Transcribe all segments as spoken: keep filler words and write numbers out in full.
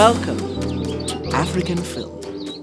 Welcome to African Film.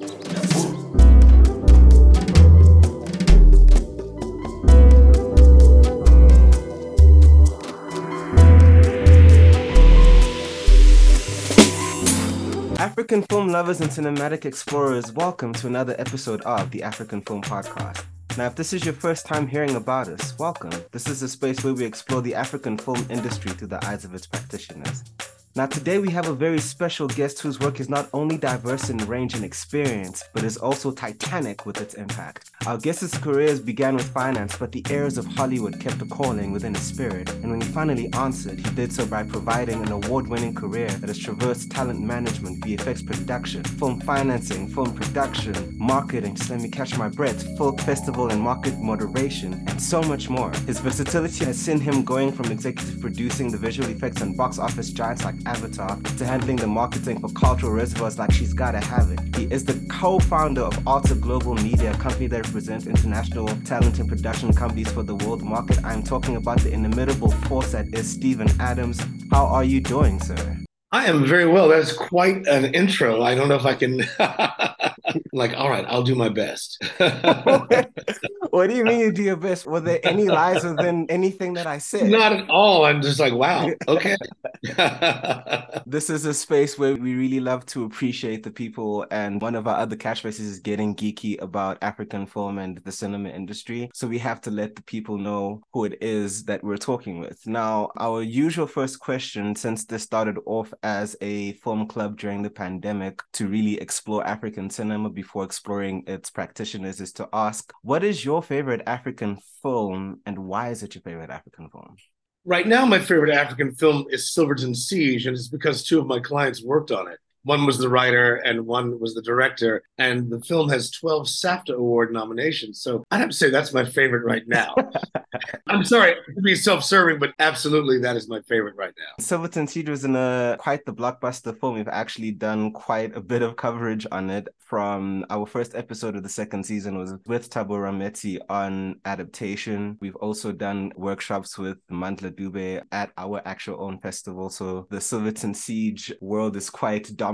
African film lovers and cinematic explorers, welcome to another episode of the African Film Podcast. Now, if this is your first time hearing about us, welcome. This is a space where we explore the African film industry through the eyes of its practitioners. Now, today we have a very special guest whose work is not only diverse in range and experience, but is also titanic with its impact. Our guest's careers began with finance, but the heirs of Hollywood kept a calling within his spirit. And when he finally answered, he did so by providing an award-winning career that has traversed talent management, V F X production, film financing, film production, marketing, just let me catch my breath, film festival and market moderation, and so much more. His versatility has seen him going from executive producing the visual effects on box office giants like Avatar to handling the marketing for cultural reservoirs like She's Gotta Have It. He is the co-founder of Alta Global Media, a company that represents international talent and production companies for the world market. I'm talking about the inimitable force that is Steven Adams. How are you doing, sir? I am very well. That's quite an intro. I don't know if I can like, all right, I'll do my best. What do you mean you do your best? Were there any lies within anything that I said? Not at all. I'm just like, wow, okay. This is a space where we really love to appreciate the people, and one of our other catchphrases is getting geeky about African film and the cinema industry. So we have to let the people know who it is that we're talking with. Now, our usual first question, since this started off as a film club during the pandemic to really explore African cinema before exploring its practitioners, is to ask, what is your favorite African film and why is it your favorite African film? Right now, my favorite African film is Silverton Siege, and it's because two of my clients worked on it. One was the writer and one was the director, and the film has twelve SAFTA Award nominations. So I'd have to say that's my favorite right now. I'm sorry to be self-serving, but absolutely that is my favorite right now. Silverton Siege was in a quite the blockbuster film. We've actually done quite a bit of coverage on it. From our first episode of the second season was with Thabo Rametti on adaptation. We've also done workshops with Mandla Dube at our actual own festival. So the Silverton Siege world is quite dominant.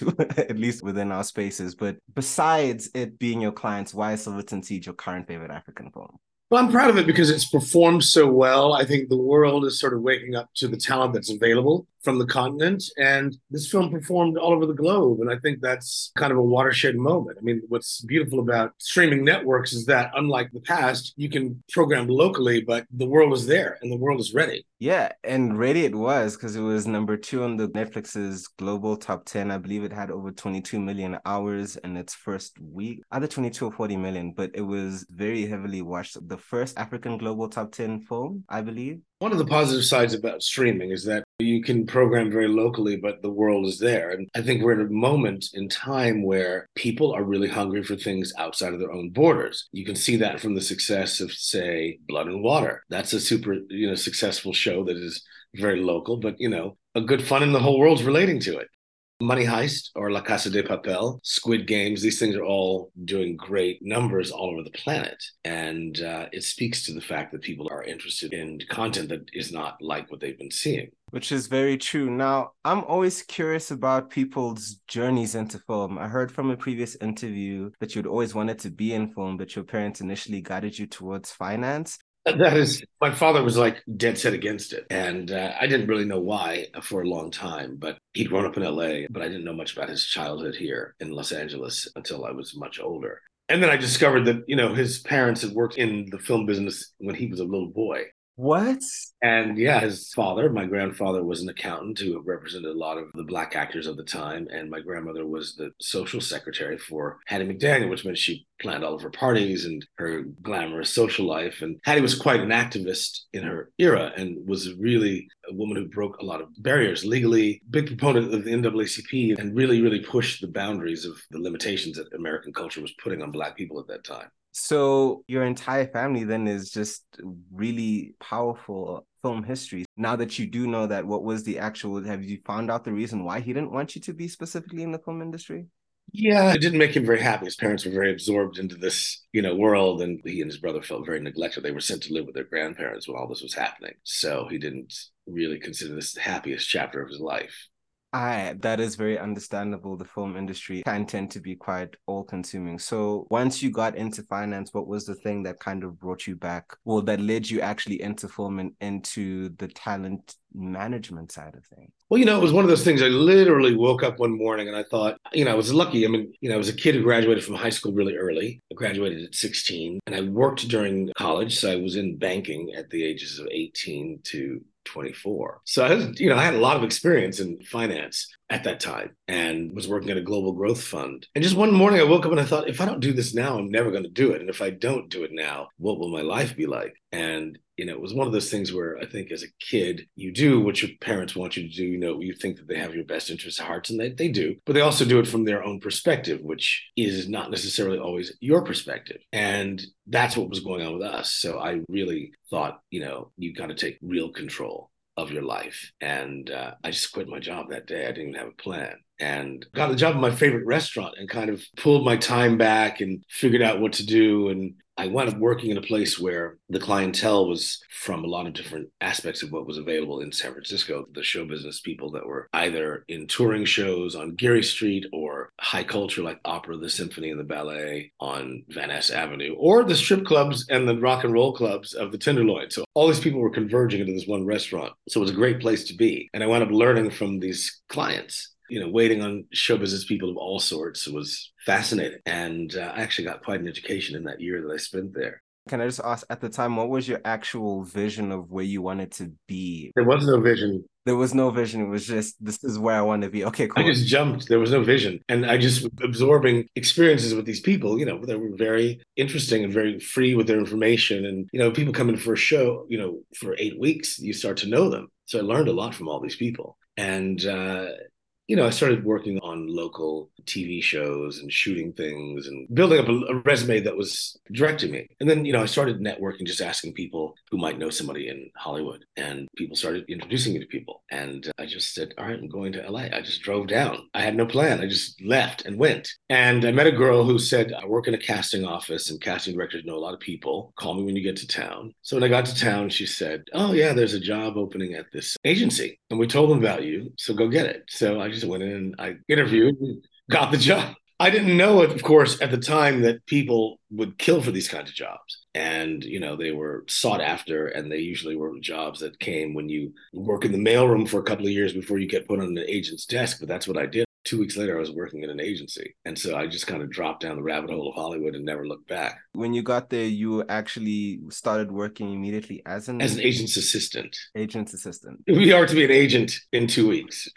At least within our spaces. But besides it being your clients, why is Silverton Siege your current favorite African film? Well, I'm proud of it because it's performed so well. I think the world is sort of waking up to the talent that's available from the continent. And this film performed all over the globe. And I think that's kind of a watershed moment. I mean, what's beautiful about streaming networks is that unlike the past, you can program locally, but the world is there and the world is ready. Yeah, and ready it was because it was number two on the Netflix's global top ten. I believe it had over twenty-two million hours in its first week, either twenty-two or forty million, but it was very heavily watched. The first African global top ten film, I believe. One of the positive sides about streaming is that you can program very locally, but the world is there. And I think we're at a moment in time where people are really hungry for things outside of their own borders. You can see that from the success of, say, Blood and Water. That's a super, you know, successful show that is very local, but, you know, a good fun in the whole world's relating to it. Money Heist or La Casa de Papel, Squid Games, these things are all doing great numbers all over the planet. And uh, it speaks to the fact that people are interested in content that is not like what they've been seeing. Which is very true. Now, I'm always curious about people's journeys into film. I heard from a previous interview that you'd always wanted to be in film, but your parents initially guided you towards finance. That is, my father was like dead set against it. And uh, I didn't really know why for a long time, but he'd grown up in L A, but I didn't know much about his childhood here in Los Angeles until I was much older. And then I discovered that, you know, his parents had worked in the film business when he was a little boy. What? And yeah, his father, my grandfather, was an accountant who represented a lot of the Black actors of the time. And my grandmother was the social secretary for Hattie McDaniel, which meant she planned all of her parties and her glamorous social life. And Hattie was quite an activist in her era and was really a woman who broke a lot of barriers legally, big proponent of the N double A C P, and really, really pushed the boundaries of the limitations that American culture was putting on Black people at that time. So your entire family then is just really powerful film history. Now that you do know that, what was the actual, have you found out the reason why he didn't want you to be specifically in the film industry? Yeah, it didn't make him very happy. His parents were very absorbed into this, you know, world, and he and his brother felt very neglected. They were sent to live with their grandparents when all this was happening. So he didn't really consider this the happiest chapter of his life. I, that is very understandable. The film industry can tend to be quite all-consuming. So once you got into finance, what was the thing that kind of brought you back, well, that led you actually into film and into the talent management side of things? Well, you know, it was one of those things. I literally woke up one morning and I thought, you know, I was lucky. I mean, you know, I was a kid who graduated from high school really early. I graduated at sixteen and I worked during college. So I was in banking at the ages of eighteen to twenty-four. So I was, you know, I had a lot of experience in finance at that time and was working at a global growth fund. And just one morning I woke up and I thought, if I don't do this now, I'm never going to do it. And if I don't do it now, what will my life be like? And you know, it was one of those things where I think as a kid, you do what your parents want you to do. You know, you think that they have your best interests at heart, and they, they do, but they also do it from their own perspective, which is not necessarily always your perspective. And that's what was going on with us. So I really thought, you know, you got to take real control of your life. And uh, I just quit my job that day. I didn't even have a plan. And got a job at my favorite restaurant and kind of pulled my time back and figured out what to do. And I wound up working in a place where the clientele was from a lot of different aspects of what was available in San Francisco. The show business people that were either in touring shows on Geary Street or high culture like opera, the symphony, and the ballet on Van Ness Avenue, or the strip clubs and the rock and roll clubs of the Tenderloin. So all these people were converging into this one restaurant. So it was a great place to be. And I wound up learning from these clients. You know, waiting on show business people of all sorts was fascinating. And uh, I actually got quite an education in that year that I spent there. Can I just ask, at the time, what was your actual vision of where you wanted to be? There was no vision. There was no vision. It was just, this is where I want to be. Okay, cool. I just jumped. There was no vision. And I just was absorbing experiences with these people, you know, that were very interesting and very free with their information. And, you know, people come in for a show, you know, for eight weeks, you start to know them. So I learned a lot from all these people. And, uh, you know, I started working on local T V shows and shooting things and building up a, a resume that was direct to me. And then, you know, I started networking, just asking people who might know somebody in Hollywood. And people started introducing me to people. And I just said, all right, I'm going to L A. I just drove down. I had no plan. I just left and went. And I met a girl who said, I work in a casting office and casting directors know a lot of people. Call me when you get to town. So when I got to town, she said, oh, yeah, there's a job opening at this agency. And we told them about you. So go get it. So I just went in and I interviewed and got the job. I didn't know, of course, at the time that people would kill for these kinds of jobs. And, you know, they were sought after, and they usually were jobs that came when you work in the mailroom for a couple of years before you get put on an agent's desk. But that's what I did. Two weeks later, I was working in an agency. And so I just kind of dropped down the rabbit hole of Hollywood and never looked back. When you got there, you actually started working immediately as an... As an agent's assistant. Agent's assistant. We are to be an agent in two weeks.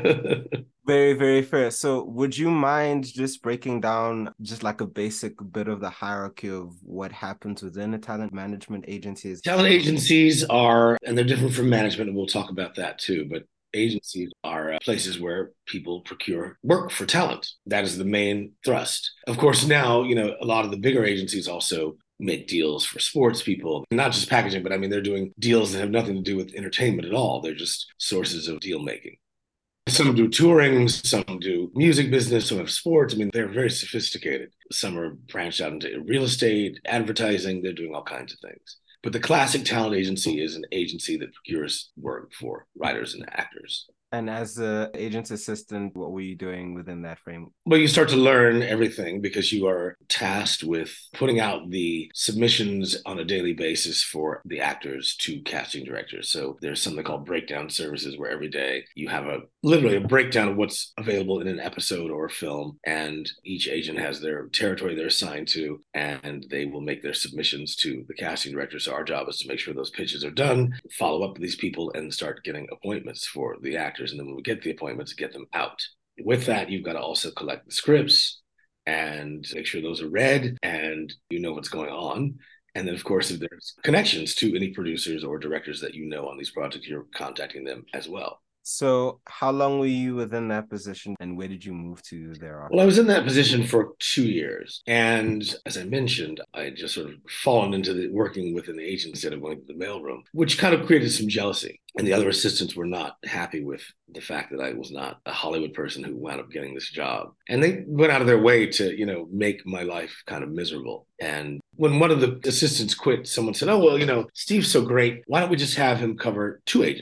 Very, very fair. So would you mind just breaking down just like a basic bit of the hierarchy of what happens within a talent management agency? Talent agencies are, and they're different from management, and we'll talk about that too, but agencies are uh, places where people procure work for talent. That is the main thrust. Of course, now, you know, a lot of the bigger agencies also make deals for sports people, not just packaging, but I mean, they're doing deals that have nothing to do with entertainment at all. They're just sources of deal making. Some do touring, some do music business, some have sports. I mean, they're very sophisticated. Some are branched out into real estate, advertising. They're doing all kinds of things. But the classic talent agency is an agency that procures work for writers and actors. And as the agent's assistant, what were you doing within that frame? Well, you start to learn everything because you are tasked with putting out the submissions on a daily basis for the actors to casting directors. So there's something called breakdown services where every day you have a literally a breakdown of what's available in an episode or a film. And each agent has their territory they're assigned to, and they will make their submissions to the casting director. So our job is to make sure those pitches are done, follow up with these people, and start getting appointments for the actors. And then when we get the appointments, get them out. With that, you've got to also collect the scripts and make sure those are read and you know what's going on. And then, of course, if there's connections to any producers or directors that you know on these projects, you're contacting them as well. So how long were you within that position and where did you move to thereafter? Well, I was in that position for two years. And as I mentioned, I had just sort of fallen into the working with an agent instead of going to the mailroom, which kind of created some jealousy. And the other assistants were not happy with the fact that I was not a Hollywood person who wound up getting this job. And they went out of their way to, you know, make my life kind of miserable. And when one of the assistants quit, someone said, oh, well, you know, Steve's so great. Why don't we just have him cover two agents?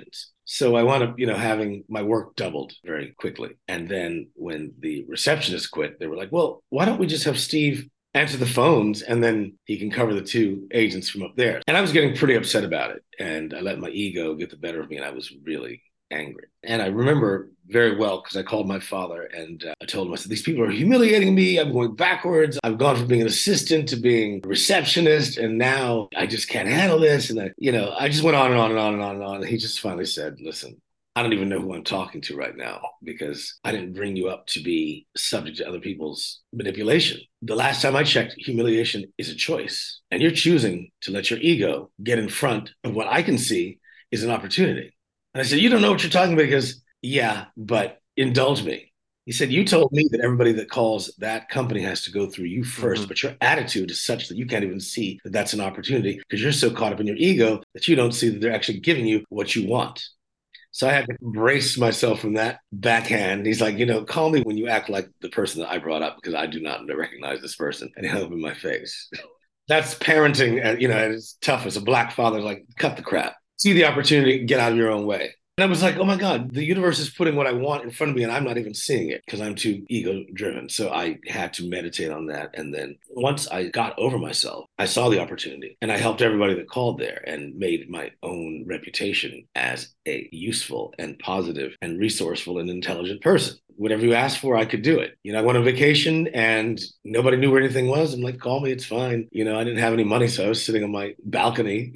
So I wound up, you know, having my work doubled very quickly. And then when the receptionist quit, they were like, well, why don't we just have Steve answer the phones and then he can cover the two agents from up there. And I was getting pretty upset about it. And I let my ego get the better of me and I was really angry. And I remember very well because I called my father and uh, I told him, I said, these people are humiliating me. I'm going backwards. I've gone from being an assistant to being a receptionist. And now I just can't handle this. And I, you know, I just went on and on and on and on and on. And he just finally said, listen, I don't even know who I'm talking to right now because I didn't bring you up to be subject to other people's manipulation. The last time I checked, humiliation is a choice. And you're choosing to let your ego get in front of what I can see is an opportunity. And I said, you don't know what you're talking about because, yeah, but indulge me. He said, you told me that everybody that calls that company has to go through you first, mm-hmm. but your attitude is such that you can't even see that that's an opportunity because you're so caught up in your ego that you don't see that they're actually giving you what you want. So I had to brace myself from that backhand. He's like, you know, call me when you act like the person that I brought up because I do not recognize this person. And he hung up in my face. That's parenting, you know, it's tough as a Black father, like, cut the crap. See the opportunity, get out of your own way. And I was like, oh my God, the universe is putting what I want in front of me and I'm not even seeing it because I'm too ego driven. So I had to meditate on that. And then once I got over myself, I saw the opportunity and I helped everybody that called there and made my own reputation as a useful and positive and resourceful and intelligent person. Whatever you asked for, I could do it. You know, I went on vacation and nobody knew where anything was. I'm like, call me, it's fine. You know, I didn't have any money, so I was sitting on my balcony,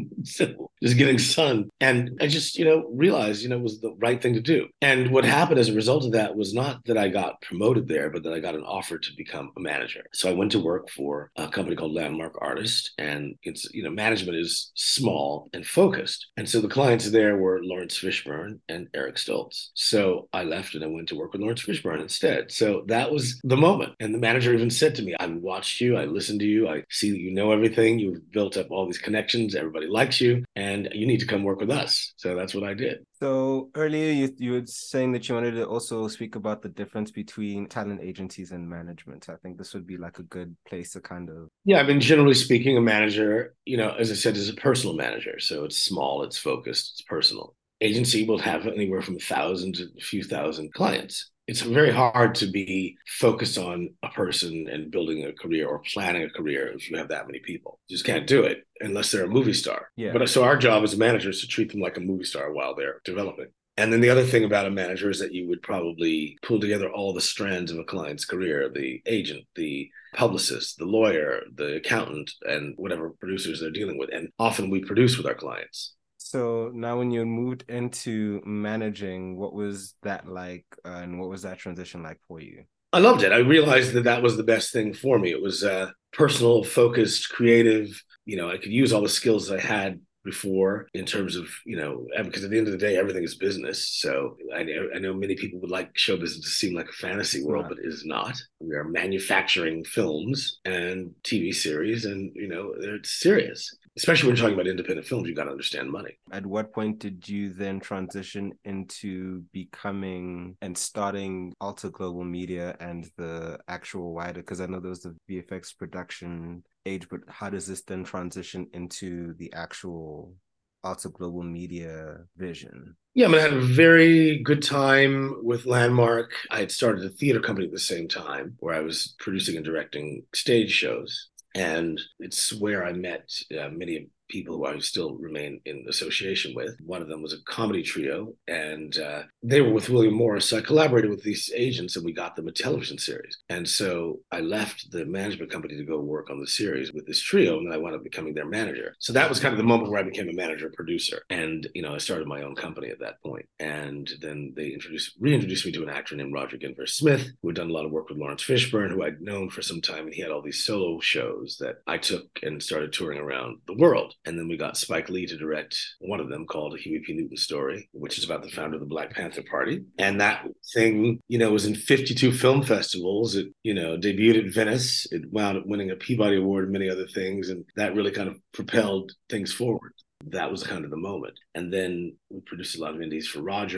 so just getting sun. And I just, you know, realized, you know, it was the right thing to do. And what happened as a result of that was not that I got promoted there, but that I got an offer to become a manager. So I went to work for a company called Landmark Artist, and it's, you know, management is small and focused. And so the clients there were Lawrence Fishburne and Eric Stoltz. So I left and I went to work with Lawrence Fishburne instead. So that was the moment. And the manager even said to me, I watched you, I listened to you, I see that you know everything, you've built up all these connections, everybody likes you, and you need to come work with us. So that's what I did. So earlier you, you were saying that you wanted to also speak about the difference between talent agencies and management. I think this would be like a good place to kind of... Yeah, I mean, generally speaking, a manager, you know, as I said, is a personal manager. So it's small, it's focused, it's personal. Agency will have anywhere from a thousand to a few thousand clients. It's very hard to be focused on a person and building a career or planning a career if you have that many people. You just can't do it unless they're a movie star. Yeah. But so our job as managers is to treat them like a movie star while they're developing. And then the other thing about a manager is that you would probably pull together all the strands of a client's career, the agent, the publicist, the lawyer, the accountant, and whatever producers they're dealing with. And often we produce with our clients. So now when you moved into managing, what was that like uh, and what was that transition like for you? I loved it. I realized that that was the best thing for me. It was uh, personal, focused, creative. You know, I could use all the skills I had before in terms of, you know, because at the end of the day, everything is business. So I know, I know many people would like show business to seem like a fantasy world, right. But it is not. We are manufacturing films and T V series and, you know, it's serious. Especially when you're talking about independent films, you got to understand money. At what point did you then transition into becoming and starting Alta Global Media and the actual wider, because I know there was the V F X production age, but how does this then transition into the actual Alta Global Media vision? Yeah, I mean, I had a very good time with Landmark. I had started a theater company at the same time where I was producing and directing stage shows. And it's where I met uh, many people who I still remain in association with. One of them was a comedy trio, and uh, they were with William Morris. So I collaborated with these agents, and we got them a television series. And so I left the management company to go work on the series with this trio, and then I wound up becoming their manager. So that was kind of the moment where I became a manager producer. And, you know, I started my own company at that point. And then they introduced, reintroduced me to an actor named Roger Ginver Smith, who had done a lot of work with Lawrence Fishburne, who I'd known for some time, and he had all these solo shows that I took and started touring around the world. And then we got Spike Lee to direct one of them called A Huey P. Newton Story, which is about the founder of the Black Panther Party. And that thing, you know, was in fifty-two film festivals. It, you know, debuted at Venice. It wound up winning a Peabody Award and many other things. And that really kind of propelled things forward. That was kind of the moment. And then we produced a lot of indies for Roger.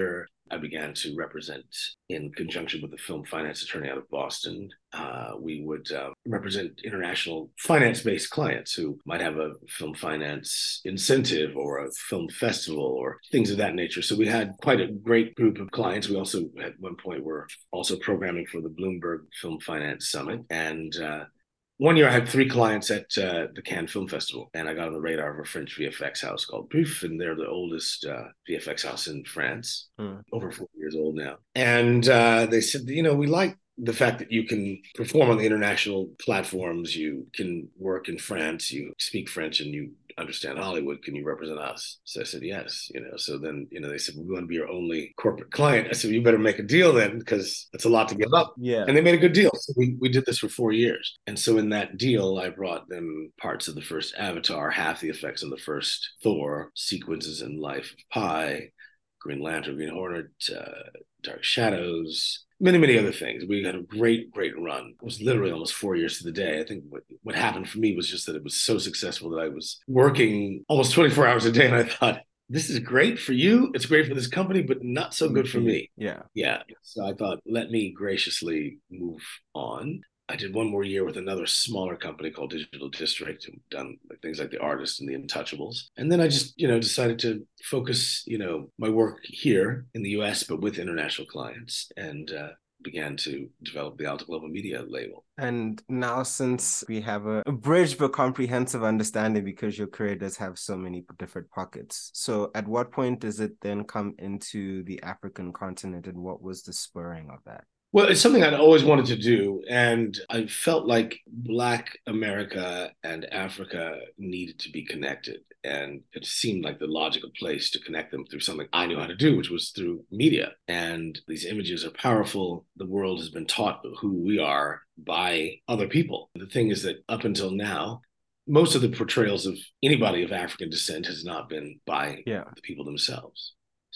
I began to represent in conjunction with the film finance attorney out of Boston. Uh, we would uh, represent international finance-based clients who might have a film finance incentive or a film festival or things of that nature. So we had quite a great group of clients. We also, at one point, were also programming for the Bloomberg Film Finance Summit. And uh, one year I had three clients at uh, the Cannes Film Festival, and I got on the radar of a French V F X house called Proof, and they're the oldest uh, V F X house in France, mm. over forty years old now. And uh, they said, you know, we like the fact that you can perform on the international platforms, you can work in France, you speak French, and you understand Hollywood. Can you represent us? So I said, yes. You know, so then, you know, they said, we want to be your only corporate client. I said, well, you better make a deal then, because that's a lot to give up. Yeah. And they made a good deal. So we, we did this for four years. And so in that deal, I brought them parts of the first Avatar, half the effects on the first Thor, sequences in Life of Pi, Green Lantern, Green Hornet, uh, Dark Shadows, many, many other things. We had a great, great run. It was literally almost four years to the day. I think what, what happened for me was just that it was so successful that I was working almost twenty-four hours a day. And I thought, this is great for you. It's great for this company, but not so good for me. Yeah. Yeah. So I thought, let me graciously move on. I did one more year with another smaller company called Digital District, and done like things like The Artist and The Untouchables. And then I just, you know, decided to focus, you know, my work here in the U S, but with international clients, and uh, began to develop the Alta Global Media label. And now, since we have a, a bridge but comprehensive understanding, because your career does have so many different pockets, so at what point does it then come into the African continent, and what was the spurring of that? Well, it's something I'd always wanted to do. And I felt like Black America and Africa needed to be connected. And it seemed like the logical place to connect them through something I knew how to do, which was through media. And these images are powerful. The world has been taught who we are by other people. The thing is that up until now, most of the portrayals of anybody of African descent has not been by yeah. the people themselves.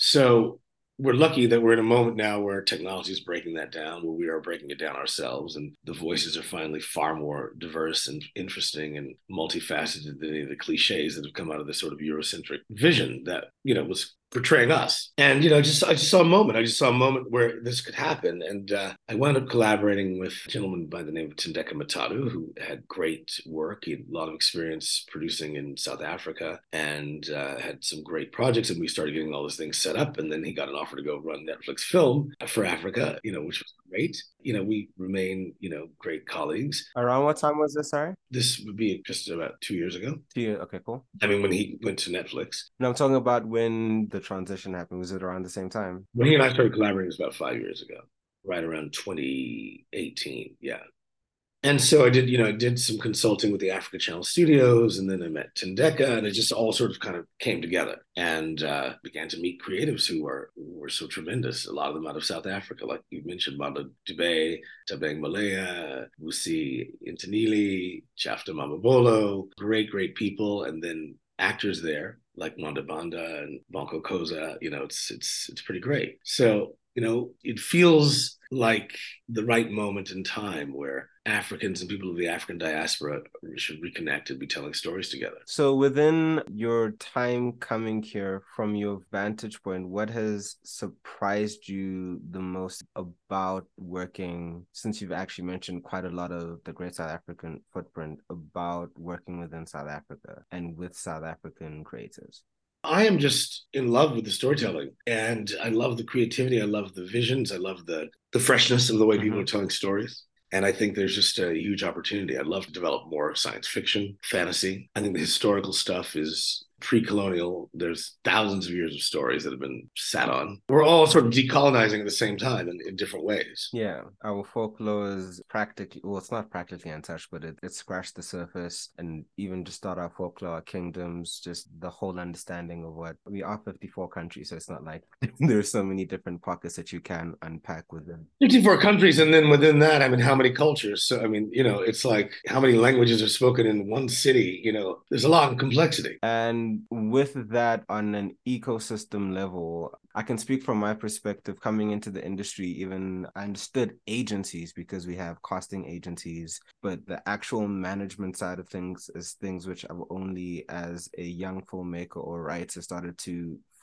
So we're lucky that we're in a moment now where technology is breaking that down, where we are breaking it down ourselves, and the voices are finally far more diverse and interesting and multifaceted than any of the cliches that have come out of this sort of Eurocentric vision that, you know, was portraying us. And, you know, just I just saw a moment. I just saw a moment where this could happen. And uh, I wound up collaborating with a gentleman by the name of Tendeka Matadu, who had great work. He had a lot of experience producing in South Africa, and uh, had some great projects. And we started getting all those things set up. And then he got an offer to go run Netflix film for Africa, you know, which was great. You know, we remain, you know, great colleagues. Around what time was this, sorry? This would be just about two years ago. Two years, okay, cool. I mean, when he went to Netflix. No, I'm talking about when the transition happened. Was it around the same time? When he and I started collaborating, it was about five years ago, right around twenty eighteen. Yeah. And so I did, you know, I did some consulting with the Africa Channel Studios, and then I met Tendeka, and it just all sort of kind of came together, and uh, began to meet creatives who were who were so tremendous. A lot of them out of South Africa, like you mentioned, Manda Dube, Tabeng Malaya, Vusi Intanili, Chafta Mamabolo, great, great people, and then actors there like Manda Banda and Bonko Koza. You know, it's it's it's pretty great. So, you know, it feels like the right moment in time where Africans and people of the African diaspora should reconnect and be telling stories together. So within your time coming here, from your vantage point, what has surprised you the most about working, since you've actually mentioned quite a lot of the great South African footprint, about working within South Africa and with South African creatives? I am just in love with the storytelling, and I love the creativity. I love the visions. I love the the freshness of the way mm-hmm. people are telling stories. And I think there's just a huge opportunity. I'd love to develop more science fiction, fantasy. I think the historical stuff is pre-colonial. There's thousands of years of stories that have been sat on. We're all sort of decolonizing at the same time in, in different ways. Yeah, our folklore is practically, well, it's not practically untouched, but it, it scratched the surface. And even just start our folklore, our kingdoms, just the whole understanding of what, we are fifty-four countries, so it's not like there's so many different pockets that you can unpack within. fifty-four countries, and then within that, I mean, how many cultures? So, I mean, you know, it's like how many languages are spoken in one city? You know, there's a lot of complexity. And with that, on an ecosystem level, I can speak from my perspective coming into the industry. Even I understood agencies because we have costing agencies, but the actual management side of things is things which I've only, as a young filmmaker or writer, started to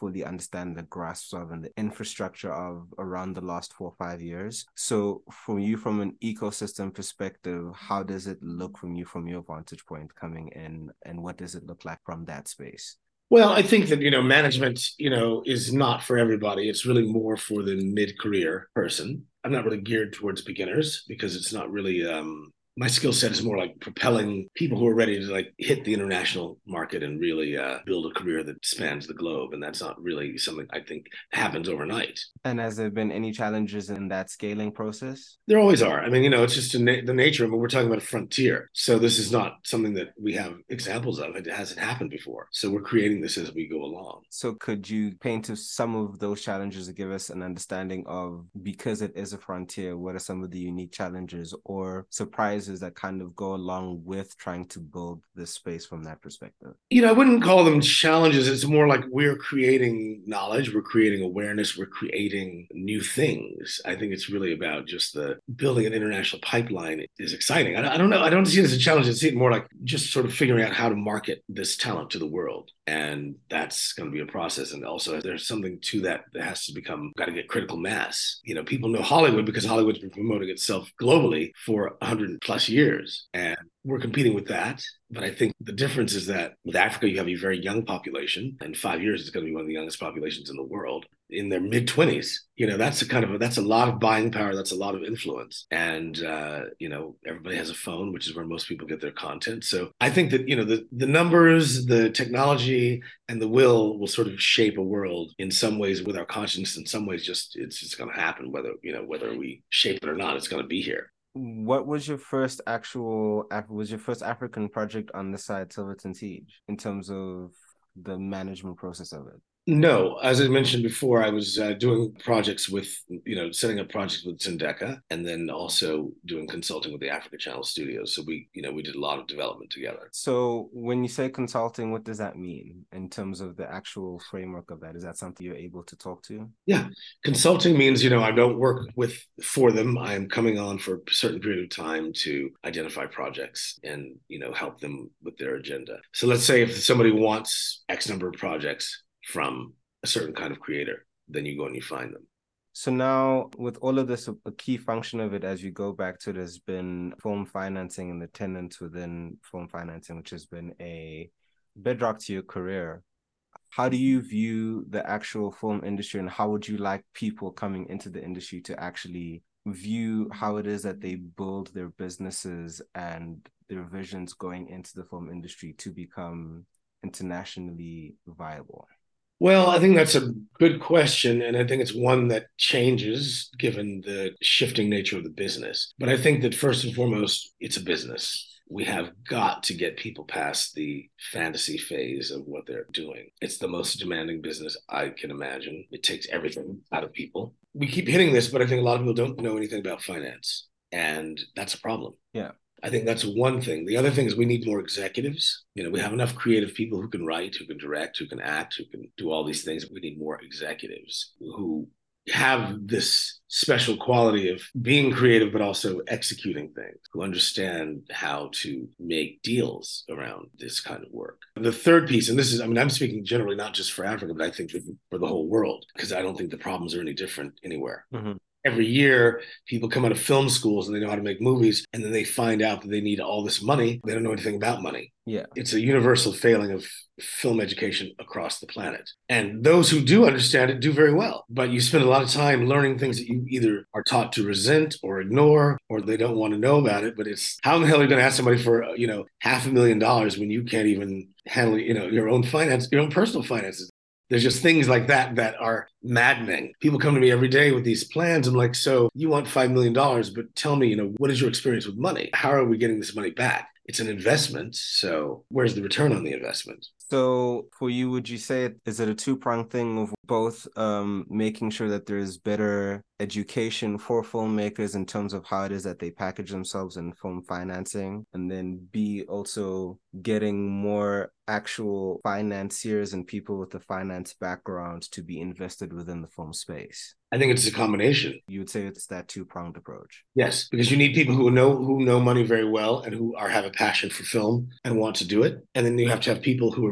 fully understand the grasp of and the infrastructure of around the last four or five years. So for you, from an ecosystem perspective, how does it look from you, from your vantage point coming in, and what does it look like from that space? Well, I think that, you know, management, you know, is not for everybody. It's really more for the mid-career person. I'm not really geared towards beginners because it's not really, um, my skill set is more like propelling people who are ready to like hit the international market and really uh, build a career that spans the globe. And that's not really something I think happens overnight. And has there been any challenges in that scaling process? There always are. I mean, you know, it's just na- the nature of it. We're talking about a frontier. So this is not something that we have examples of. It hasn't happened before. So we're creating this as we go along. So could you paint to some of those challenges to give us an understanding of, because it is a frontier, what are some of the unique challenges or surprises that kind of go along with trying to build this space from that perspective? You know, I wouldn't call them challenges. It's more like we're creating knowledge, we're creating awareness, we're creating new things. I think it's really about just the building an international pipeline is exciting. I, I don't know. I don't see it as a challenge. I see it more like just sort of figuring out how to market this talent to the world. And that's going to be a process. And also there's something to that that has to become, got to get critical mass. You know, people know Hollywood because Hollywood's been promoting itself globally for one hundred plus years. And we're competing with that. But I think the difference is that with Africa, you have a very young population. In five years, it's going to be one of the youngest populations in the world in their mid twenties. You know, that's a kind of, a, that's a lot of buying power. That's a lot of influence. And, uh, you know, everybody has a phone, which is where most people get their content. So I think that, you know, the, the numbers, the technology, and the will will sort of shape a world in some ways with our conscience. In some ways, just it's just going to happen, whether, you know, whether we shape it or not, it's going to be here. What was your first actual, was your first African project on the side, Silverton Siege, in terms of the management process of it? No, as I mentioned before, I was uh, doing projects with, you know, setting up projects with Sindeka and then also doing consulting with the Africa Channel Studios. So we, you know, we did a lot of development together. So when you say consulting, what does that mean in terms of the actual framework of that? Is that something you're able to talk to? Yeah. Consulting means, you know, I don't work with for them. I am coming on for a certain period of time to identify projects and, you know, help them with their agenda. So let's say if somebody wants X number of projects from a certain kind of creator, then you go and you find them. So now with all of this, a key function of it, as you go back to it, has been film financing and the tenants within film financing, which has been a bedrock to your career. How do you view the actual film industry, and how would you like people coming into the industry to actually view how it is that they build their businesses and their visions going into the film industry to become internationally viable? Well, I think that's a good question. And I think it's one that changes given the shifting nature of the business. But I think that first and foremost, it's a business. We have got to get people past the fantasy phase of what they're doing. It's the most demanding business I can imagine. It takes everything out of people. We keep hitting this, but I think a lot of people don't know anything about finance. And that's a problem. Yeah. I think that's one thing. The other thing is we need more executives. You know, we have enough creative people who can write, who can direct, who can act, who can do all these things. We need more executives who have this special quality of being creative, but also executing things, who understand how to make deals around this kind of work. The third piece, and this is, I mean, I'm speaking generally not just for Africa, but I think for the whole world, because I don't think the problems are any different anywhere. Mm-hmm. Every year, people come out of film schools and they know how to make movies, and then they find out that they need all this money. They don't know anything about money. Yeah. It's a universal failing of film education across the planet. And those who do understand it do very well. But you spend a lot of time learning things that you either are taught to resent or ignore, or they don't want to know about it. But it's, how in the hell are you going to ask somebody for, you know, half a million dollars when you can't even handle, you know, your own finance, your own personal finances? There's just things like that that are maddening. People come to me every day with these plans. I'm like, so you want five million dollars, but tell me, you know, what is your experience with money? How are we getting this money back? It's an investment. So where's the return on the investment? So for you, would you say, it, is it a two-pronged thing of both um, making sure that there's better education for filmmakers in terms of how it is that they package themselves in film financing, and then B, also getting more actual financiers and people with the finance background to be invested within the film space? I think it's a combination. You would say it's that two-pronged approach? Yes, because you need people who know who know money very well and who are have a passion for film and want to do it. And then you have to have people who are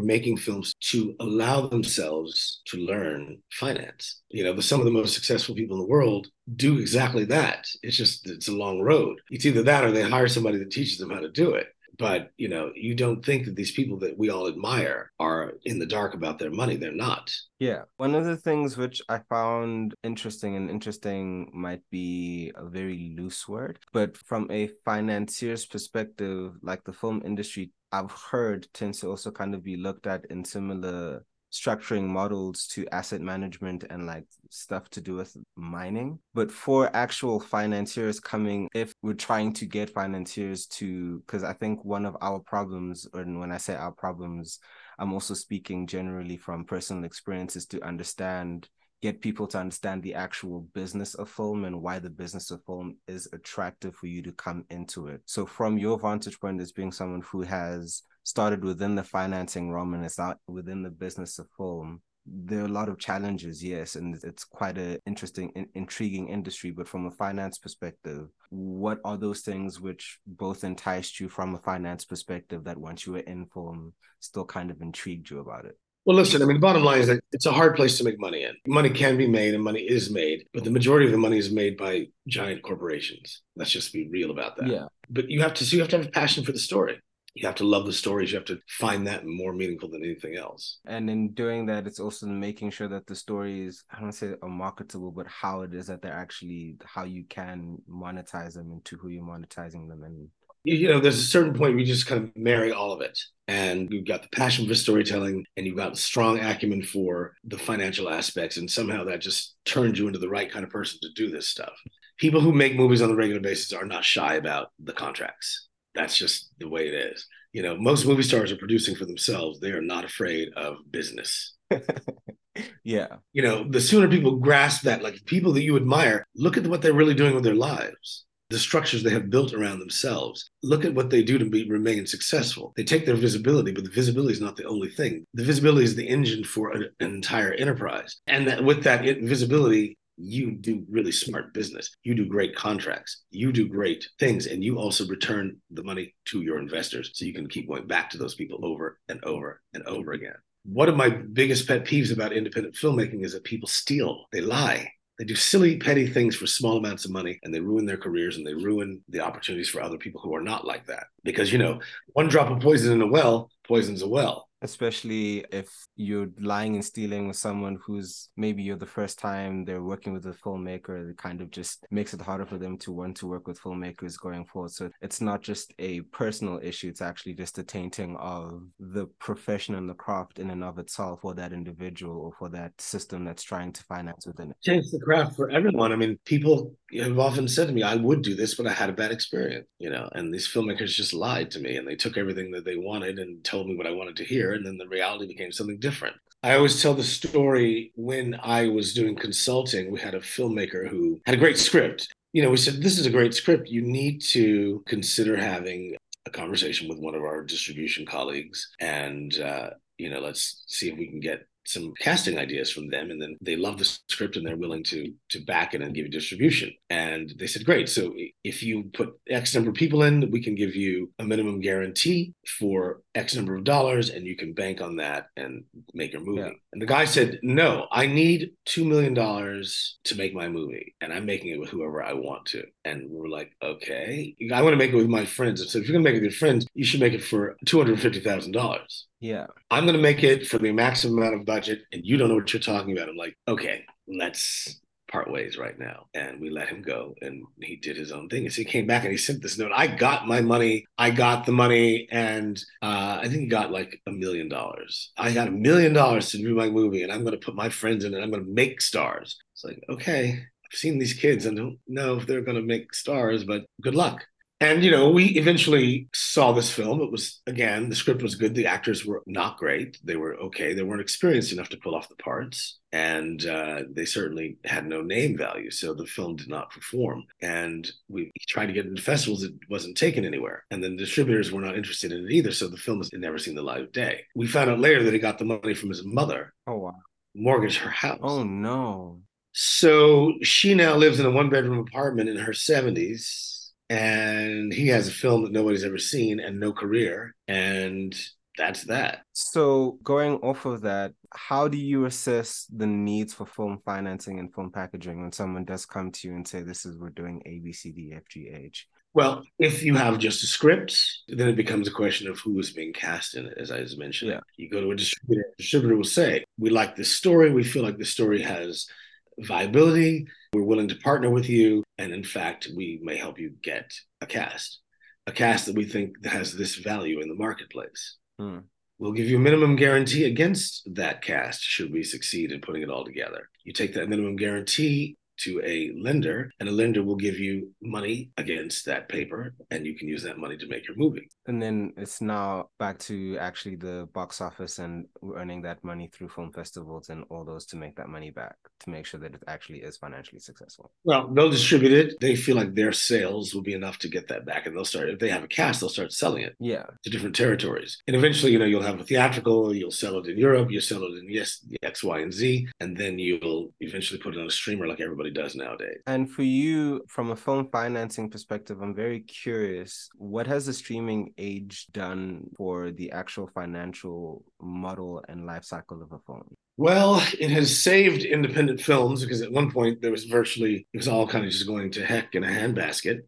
making films to allow themselves to learn finance. You know, the, some of the most successful people in the world do exactly that. It's just, it's a long road. It's either that or they hire somebody that teaches them how to do it. But, you know, you don't think that these people that we all admire are in the dark about their money. They're not. Yeah. One of the things which I found interesting, and interesting might be a very loose word, but from a financier's perspective, like the film industry, I've heard tends to also kind of be looked at in similar structuring models to asset management and like stuff to do with mining. But for actual financiers coming, if we're trying to get financiers to, because I think one of our problems, and when I say our problems, I'm also speaking generally from personal experiences, to understand, get people to understand the actual business of film and why the business of film is attractive for you to come into it. So from your vantage point as being someone who has started within the financing realm and is out within the business of film, there are a lot of challenges, yes, and it's quite an interesting, in, intriguing industry. But from a finance perspective, what are those things which both enticed you from a finance perspective that once you were in film still kind of intrigued you about it? Well, listen, I mean, the bottom line is that it's a hard place to make money in. Money can be made and money is made, but the majority of the money is made by giant corporations. Let's just be real about that. Yeah. But you have to, so you have to have a passion for the story. You have to love the stories. You have to find that more meaningful than anything else. And in doing that, it's also making sure that the stories, I don't say are marketable, but how it is that they're actually, how you can monetize them and to who you're monetizing them. And you know, there's a certain point where you just kind of marry all of it. And you've got the passion for storytelling and you've got strong acumen for the financial aspects. And somehow that just turns you into the right kind of person to do this stuff. People who make movies on a regular basis are not shy about the contracts. That's just the way it is. You know, most movie stars are producing for themselves. They are not afraid of business. Yeah. You know, the sooner people grasp that, like people that you admire, look at what they're really doing with their lives, the structures they have built around themselves. Look at what they do to be, remain successful. They take their visibility, but the visibility is not the only thing. The visibility is the engine for an, an entire enterprise. And that with that visibility, you do really smart business. You do great contracts. You do great things. And you also return the money to your investors so you can keep going back to those people over and over and over again. One of my biggest pet peeves about independent filmmaking is that people steal, they lie. They do silly, petty things for small amounts of money, and they ruin their careers and they ruin the opportunities for other people who are not like that. Because, you know, one drop of poison in a well poisons a well. Especially if you're lying and stealing with someone who's maybe you're the first time they're working with a filmmaker, it kind of just makes it harder for them to want to work with filmmakers going forward. So it's not just a personal issue, it's actually just a tainting of the profession and the craft in and of itself for that individual or for that system that's trying to finance within it. Change the craft for everyone. I mean, people have often said to me, I would do this, but I had a bad experience, you know, and these filmmakers just lied to me and they took everything that they wanted and told me what I wanted to hear. And then the reality became something different. I always tell the story when I was doing consulting, we had a filmmaker who had a great script. You know, we said, this is a great script. You need to consider having a conversation with one of our distribution colleagues and, uh, you know, let's see if we can get some casting ideas from them. And then they love the script and they're willing to to back it and give you distribution. And they said, great. So if you put X number of people in, we can give you a minimum guarantee for X number of dollars and you can bank on that and make your movie. Yeah. And the guy said, no, I need two million dollars to make my movie and I'm making it with whoever I want to. And we're like, okay, I want to make it with my friends. And so if you're going to make it with your friends, you should make it for two hundred fifty thousand dollars. Yeah. I'm going to make it for the maximum amount of budget and you don't know what you're talking about. I'm like, okay, let's part ways right now. And we let him go and he did his own thing. And so he came back and he sent this note. I got my money. I got the money. And uh, I think he got like a million dollars. I got a million dollars to do my movie and I'm going to put my friends in it. I'm going to make stars. It's like, okay, I've seen these kids and don't know if they're going to make stars, but good luck. And, you know, we eventually saw this film. It was, again, the script was good. The actors were not great. They were okay. They weren't experienced enough to pull off the parts. And uh, they certainly had no name value. So the film did not perform. And we tried to get it into festivals. It wasn't taken anywhere. And then the distributors were not interested in it either. So the film has never seen the light of day. We found out later that he got the money from his mother. Oh, wow. Mortgaged her house. Oh, no. So she now lives in a one-bedroom apartment in her seventies. And he has a film that nobody's ever seen and no career. And that's that. So going off of that, how do you assess the needs for film financing and film packaging when someone does come to you and say, this is, we're doing A, B, C, D, F, G, H? Well, if you have just a script, then it becomes a question of who is being cast in it, as I was mentioning. Yeah. You go to a distributor, the distributor will say, we like this story. We feel like the story has viability. We're willing to partner with you. And in fact, we may help you get a cast, a cast that we think has this value in the marketplace. Hmm. We'll give you a minimum guarantee against that cast should we succeed in putting it all together. You take that minimum guarantee to a lender, and a lender will give you money against that paper, and you can use that money to make your movie. And then it's now back to actually the box office and earning that money through film festivals and all those to make that money back, to make sure that it actually is financially successful. Well, they'll distribute it. They feel like their sales will be enough to get that back, and they'll start, if they have a cast, they'll start selling it Yeah. to different territories. And eventually, you know, you'll have a theatrical, you'll sell it in Europe, you'll sell it in yes, X, Y, and Z, and then you'll eventually put it on a streamer like everybody does nowadays. And for you, from a film financing perspective, I'm very curious, what has the streaming age done for the actual financial model and life cycle of a film? Well, it has saved independent films because at one point there was virtually, it was all kind of just going to heck in a handbasket.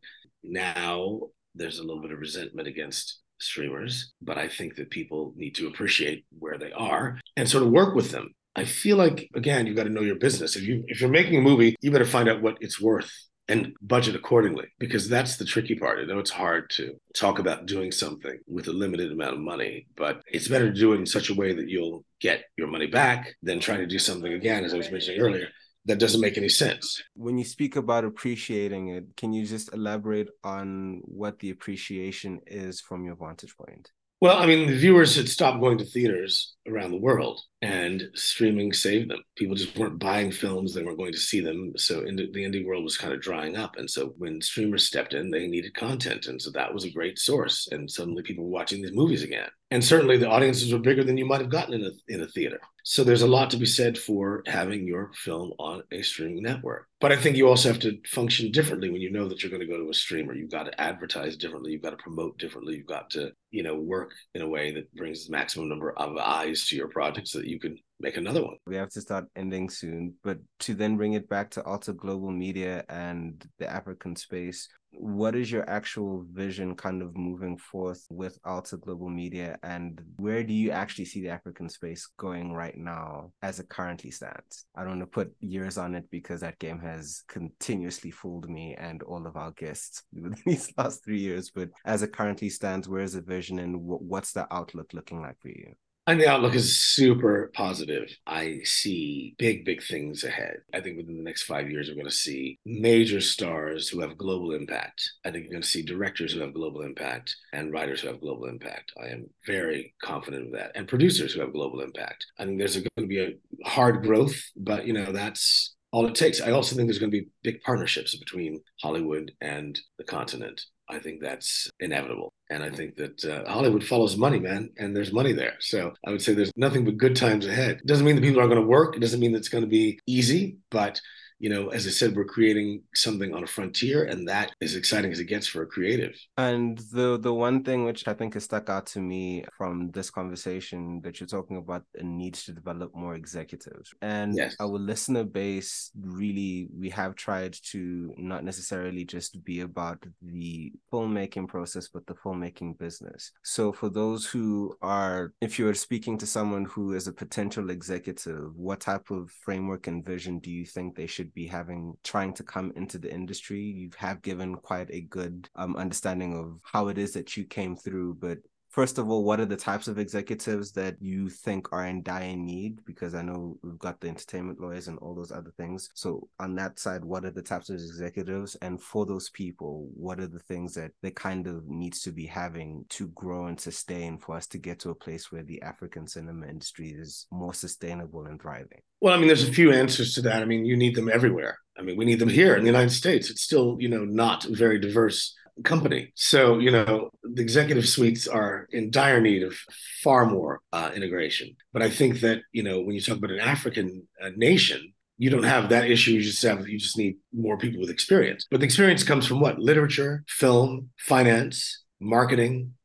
Now there's a little bit of resentment against streamers, but I think that people need to appreciate where they are and sort of work with them. I feel like, again, you've got to know your business. If you if you're making a movie, you better find out what it's worth and budget accordingly, because that's the tricky part. I know it's hard to talk about doing something with a limited amount of money, but it's better to do it in such a way that you'll get your money back than trying to do something, again, as I was mentioning earlier, that doesn't make any sense. When you speak about appreciating it, can you just elaborate on what the appreciation is from your vantage point? Well, I mean, the viewers had stopped going to theaters around the world, and streaming saved them. People just weren't buying films, they weren't going to see them. So the indie world was kind of drying up. And so when streamers stepped in, they needed content. And so that was a great source. And suddenly people were watching these movies again. And certainly the audiences were bigger than you might have gotten in a, in a theater. So there's a lot to be said for having your film on a streaming network. But I think you also have to function differently when you know that you're going to go to a streamer. You've got to advertise differently. You've got to promote differently. You've got to, you know, work in a way that brings the maximum number of eyes to your project so that you can make another one. We have to start ending soon, but to then bring it back to Alta Global Media and the African space, what is your actual vision kind of moving forth with Alta Global Media, and where do you actually see the African space going right now as it currently stands? I don't want to put years on it because that game has continuously fooled me and all of our guests these last three years, but as it currently stands, where is the vision and what's the outlook looking like for you? And the outlook is super positive. I see big, big things ahead. I think within the next five years, we're going to see major stars who have global impact. I think you're going to see directors who have global impact and writers who have global impact. I am very confident of that. And producers who have global impact. I think there's going to be a hard growth, but, you know, that's all it takes. I also think there's going to be big partnerships between Hollywood and the continent. I think that's inevitable. And I think that uh, Hollywood follows money, man, and there's money there. So I would say there's nothing but good times ahead. It doesn't mean that people aren't going to work. It doesn't mean that it's going to be easy, but you know, as I said, we're creating something on a frontier, and that is exciting as it gets for a creative. And the the one thing which I think has stuck out to me from this conversation that you're talking about, the needs to develop more executives. And yes. Our listener base, really, we have tried to not necessarily just be about the filmmaking process, but the filmmaking business. So for those who are, if you're speaking to someone who is a potential executive, what type of framework and vision do you think they should be having trying to come into the industry? You have given quite a good um, understanding of how it is that you came through, but first of all, what are the types of executives that you think are in dire need? Because I know we've got the entertainment lawyers and all those other things. So on that side, what are the types of executives? And for those people, what are the things that they kind of needs to be having to grow and sustain for us to get to a place where the African cinema industry is more sustainable and thriving? Well, I mean, there's a few answers to that. I mean, you need them everywhere. I mean, we need them here in the United States. It's still, you know, not a very diverse company. So, you know, the executive suites are in dire need of far more uh, integration. But I think that, you know, when you talk about an African uh, nation, you don't have that issue. You just have, you just need more people with experience. But the experience comes from what? Literature, film, finance, marketing,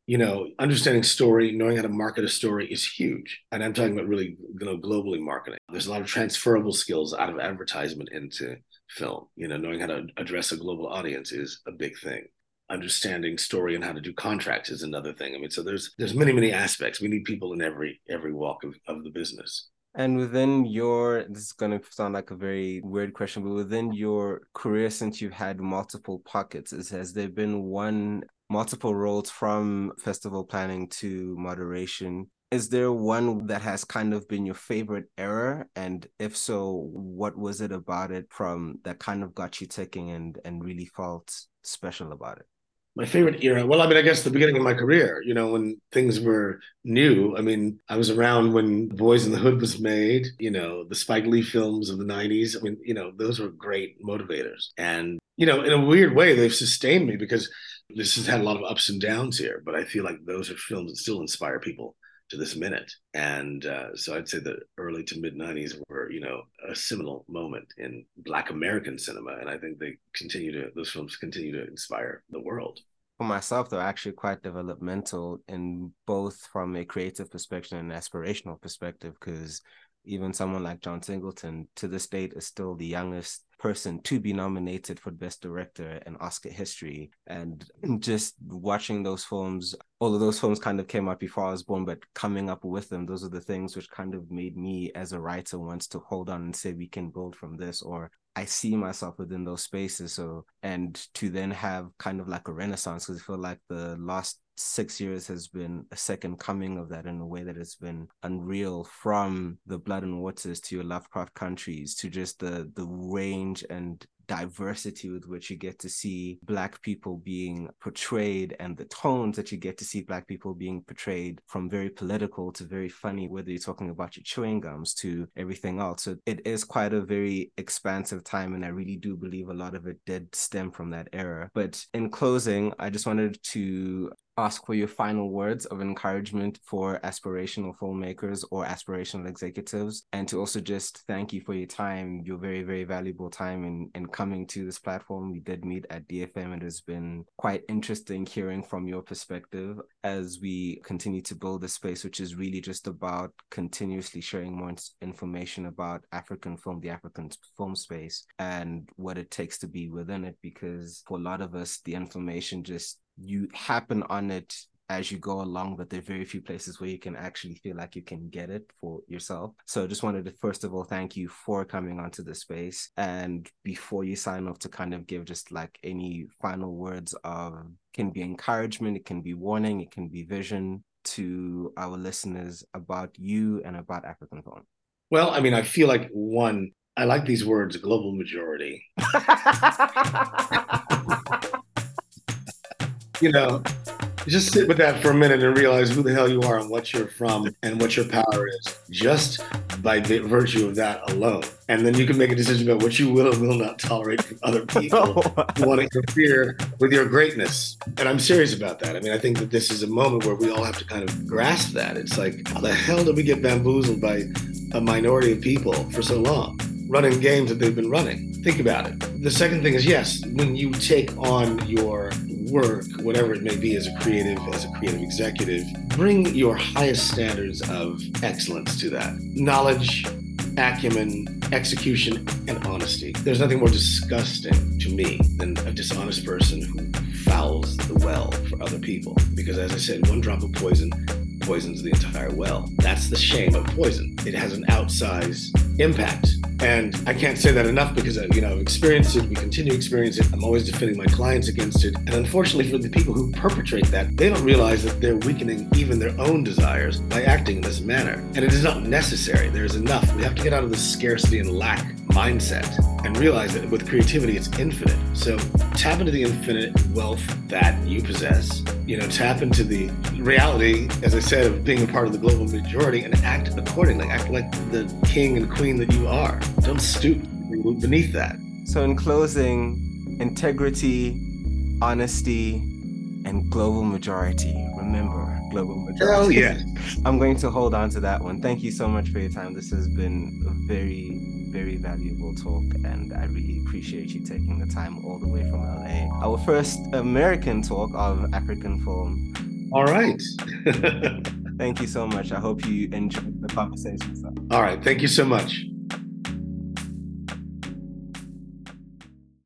You know, understanding story, knowing how to market a story is huge. And I'm talking about really, you know, globally marketing. There's a lot of transferable skills out of advertisement into film. You know, knowing how to address a global audience is a big thing. Understanding story and how to do contracts is another thing. I mean, so there's there's many, many aspects. We need people in every every walk of, of the business. And within your, this is going to sound like a very weird question, but within your career, since you've had multiple pockets, is, has there been one, multiple roles from festival planning to moderation? Is there one that has kind of been your favorite era? And if so, what was it about it from that kind of got you ticking and, and really felt special about it? My favorite era, well, I mean, I guess the beginning of my career, you know, when things were new. I mean, I was around when Boys in the Hood was made, you know, the Spike Lee films of the nineties. I mean, you know, those were great motivators. And, you know, in a weird way, they've sustained me because this has had a lot of ups and downs here. But I feel like those are films that still inspire people to this minute. And uh, so I'd say the early to mid nineties were, you know, a seminal moment in Black American cinema. And I think they continue to, those films continue to inspire the world. For myself, they're actually quite developmental in both from a creative perspective and an aspirational perspective, because even someone like John Singleton, to this date, is still the youngest person to be nominated for Best Director in Oscar history. And just watching those films, although those films kind of came out before I was born, but coming up with them, those are the things which kind of made me as a writer wants to hold on and say we can build from this, or I see myself within those spaces. So, and to then have kind of like a renaissance, because I feel like the last six years has been a second coming of that in a way that has been unreal, from the Blood and Waters to your Lovecraft Countries to just the the range and diversity with which you get to see Black people being portrayed, and the tones that you get to see Black people being portrayed, from very political to very funny, whether you're talking about your chewing gums to everything else. So it is quite a very expansive time, and I really do believe a lot of it did stem from that era. But in closing, I just wanted to ask for your final words of encouragement for aspirational filmmakers or aspirational executives, and to also just thank you for your time, your very, very valuable time in, in coming to this platform. We did meet at D F M. It has been quite interesting hearing from your perspective as we continue to build a space which is really just about continuously sharing more information about African film, the African film space, and what it takes to be within it, because for a lot of us, the information just, you happen on it as you go along, but there are very few places where you can actually feel like you can get it for yourself. So I just wanted to, first of all, thank you for coming onto the space. And before you sign off, to kind of give just like any final words of, can be encouragement, it can be warning, it can be vision to our listeners about you and about African film. Well, I mean, I feel like, one, I like these words, global majority. You know, just sit with that for a minute and realize who the hell you are and what you're from and what your power is, just by virtue of that alone. And then you can make a decision about what you will and will not tolerate from other people who want to interfere with your greatness. And I'm serious about that. I mean, I think that this is a moment where we all have to kind of grasp that. It's like, how the hell did we get bamboozled by a minority of people for so long, running games that they've been running? Think about it. The second thing is, yes, when you take on your work, whatever it may be, as a creative, as a creative executive, bring your highest standards of excellence to that. Knowledge, acumen, execution, and honesty. There's nothing more disgusting to me than a dishonest person who fouls the well for other people. Because as I said, one drop of poison poisons the entire well. That's the shame of poison. It has an outsized impact. And I can't say that enough, because, you know, I've experienced it, we continue to experience it. I'm always defending my clients against it. And unfortunately for the people who perpetrate that, they don't realize that they're weakening even their own desires by acting in this manner. And it is not necessary. There is enough. We have to get out of the scarcity and lack mindset and realize that with creativity, it's infinite. So tap into the infinite wealth that you possess. You know, tap into the reality, as I said, of being a part of the global majority, and act accordingly. Act like the king and queen that you are. Don't stoop beneath that. So in closing, integrity, honesty, and global majority. Remember, global majority. Oh, yeah. I'm going to hold on to that one. Thank you so much for your time. This has been a very, very valuable talk, and I really appreciate you taking the time all the way from L A. Our first American talk of African film. All right. Thank you so much. I hope you enjoyed the conversation. So. All right. Thank you so much.